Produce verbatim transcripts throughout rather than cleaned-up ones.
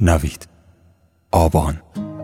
نوید آبان.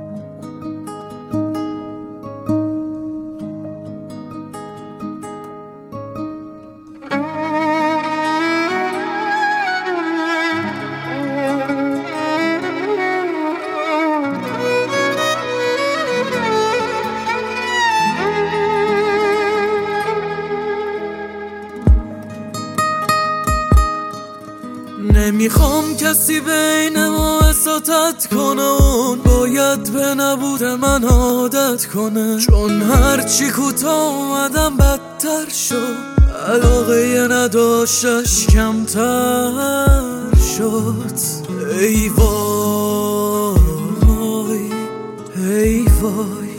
نمیخوام کسی بین ما وساطت کنه، اون باید به نبود من عادت کنه، چون هرچی کوتاه اومدم بدتر شد، علاقه نداشتش کمتر شد. ای وای ای وای،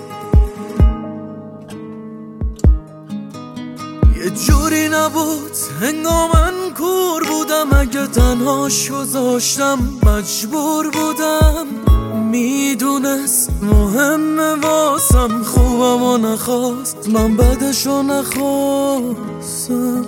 یه جوری نبود هنگام من کور بودم، اگه تنهاش گذاشتم مجبور بودم، میدونست مهمه واسم، خوبم و نخواست من بدشو نخواستم.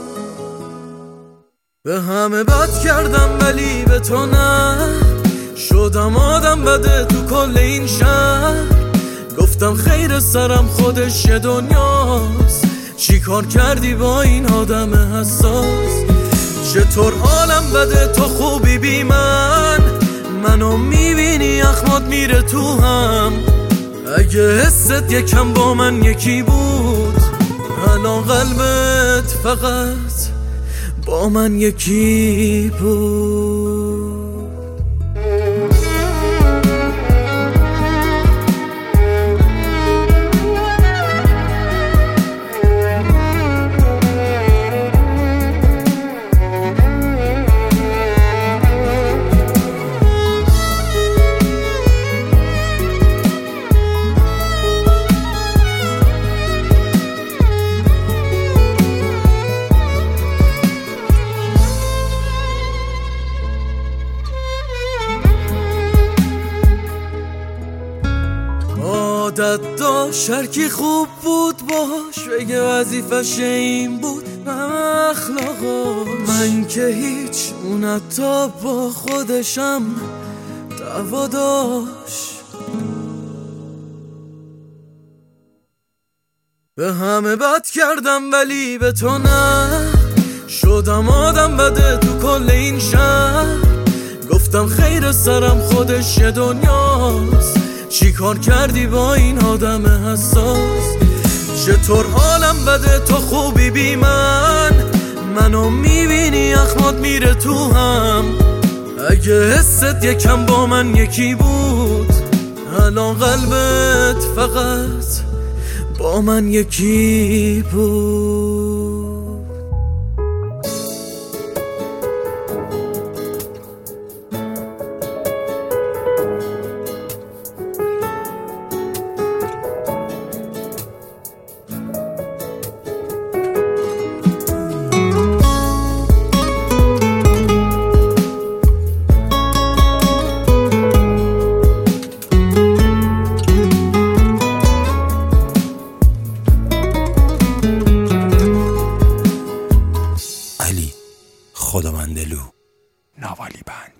به همه بد کردم ولی به تو نه، شدم آدم بده تو کل این شهر، گفتم خیر سرم خودش یه دنیاست، چی کار کردی با این آدم حساس؟ چطور حالم بده تو خوبی بی من، منو میبینی اخمات میره تو هم، اگه حست یکم با من یکی بود، الان قلبت فقط با من یکی بود. عادت داشت هرکی خوب بود باش بگه وظیفش این بود، من اخلاقاش، من که هیچ، اون حتی با خودشم دعوا داشت. به همه بد کردم ولی به تو نه، شدم آدم بده تو کل این شهر، گفتم خیر سرم خودش یه دنیاست، چی کار کردی با این آدم حساس؟ چطور حالم بده تو خوبی بی من، منو میبینی اخمات میره تو هم، اگه حست یکم با من یکی بود، الان قلبت فقط با من یکی بود. خداوندلو نوالی بند.